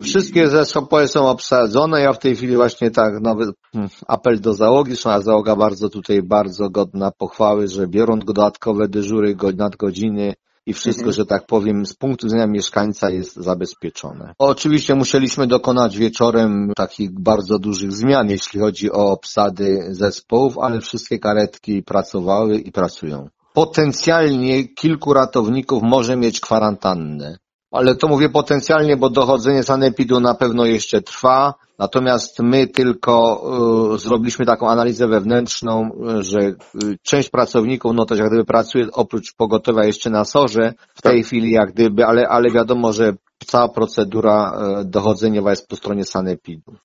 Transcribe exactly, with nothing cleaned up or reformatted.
wszystkie zespoły są obsadzone. Ja w tej chwili właśnie tak nowy apel do załogi. Zresztą załoga bardzo tutaj bardzo godna pochwały, że biorą dodatkowe dyżury, nadgodziny i wszystko, mhm. że tak powiem, z punktu widzenia mieszkańca jest zabezpieczone. Oczywiście musieliśmy dokonać wieczorem takich bardzo dużych zmian, jeśli chodzi o obsady zespołów, ale wszystkie karetki pracowały i pracują. Potencjalnie kilku ratowników może mieć kwarantannę. Ale to mówię potencjalnie, bo dochodzenie sanepidu na pewno jeszcze trwa. Natomiast my tylko y, zrobiliśmy taką analizę wewnętrzną, y, że y, część pracowników, no też jak gdyby pracuje oprócz pogotowia jeszcze na sorze w tej chwili jak gdyby, ale, ale wiadomo, że cała procedura y, dochodzeniowa jest po stronie sanepidu.